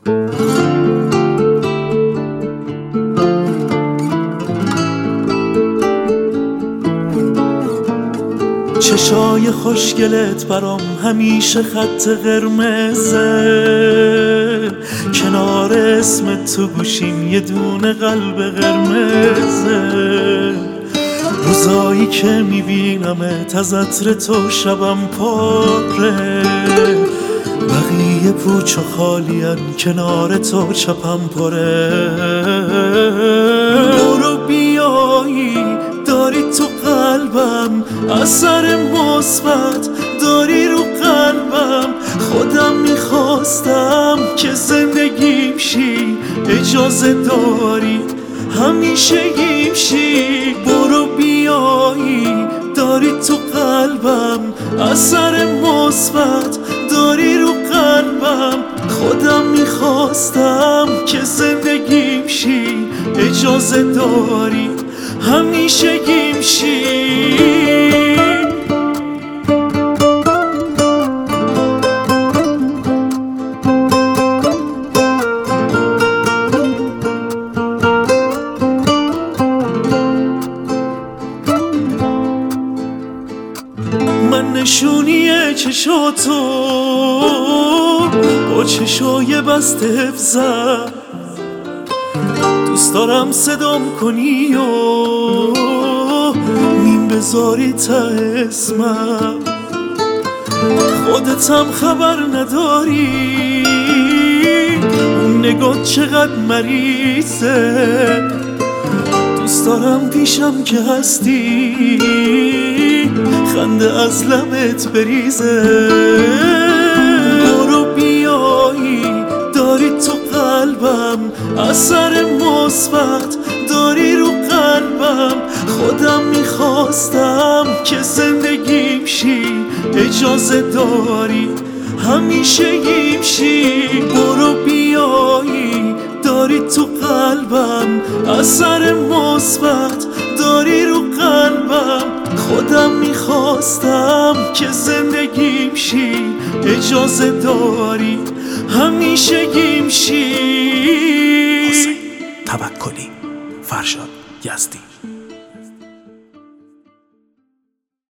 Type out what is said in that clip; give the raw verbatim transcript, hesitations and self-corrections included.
چشای خوشگلت برام همیشه خط قرمزه، کنار اسم تو گوشیم یه دونه قلب قرمزه. روزایی که میبینمت از عطر تو شبم پاره، بقیه پوچ و خالین کنار تو چپم پره. برو بیایی داری تو قلبم، اثر مثبت داری رو قلبم. خودم میخواستم که زندگیم شی، اجازه داری همیشه گیم شی. برو بیایی داری تو قلبم، اثر مثبت داری رو قلبم. خودم میخواستم که زندگیم شی، اجازه داری همیشه گیم شی. من نشونی چشاتو با چشای بسته حفظم، دوست دارم صدام کنی و میم بذاری تا اسمم. خودتم خبر نداری اون نگاه چقدر مریضه، دوست دارم پیشم که هستی خنده از لبت بریزه. برو بیایی داری تو قلبم، اثر مثبت داری رو قلبم. خودم میخواستم که زندگیم شی، اجازه داری همیشه گیم شی. برو بیایی داری تو قلبم، اثر مثبت داری رو قلبم. خودم میخواستم که زندگیم شی، اجازه داری همیشه گیم شی. حسین توکلی، فرشاد یزدی.